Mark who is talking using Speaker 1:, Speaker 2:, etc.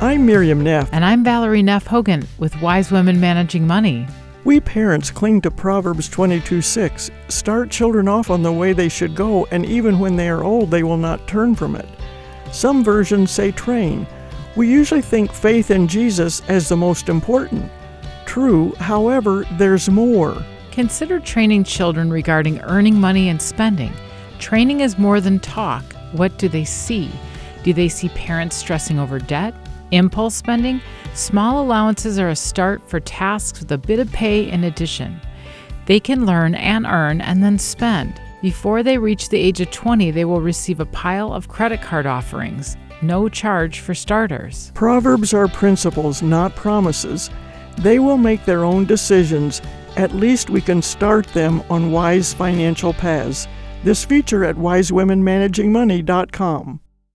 Speaker 1: I'm Miriam Neff.
Speaker 2: And I'm Valerie Neff Hogan with Wise Women Managing Money.
Speaker 1: We parents cling to Proverbs 22:6. Start children off on the way they should go, and even when they are old, they will not turn from it. Some versions say train. We usually think faith in Jesus as the most important. True, however, there's more.
Speaker 2: Consider training children regarding earning money and spending. Training is more than talk. What do they see? Do they see parents stressing over debt? Impulse spending? Small allowances are a start for tasks with a bit of pay in addition. They can learn and earn and then spend. Before they reach the age of 20, they will receive a pile of credit card offerings. No charge for starters.
Speaker 1: Proverbs are principles, not promises. They will make their own decisions. At least we can start them on wise financial paths. This feature at wisewomenmanagingmoney.com.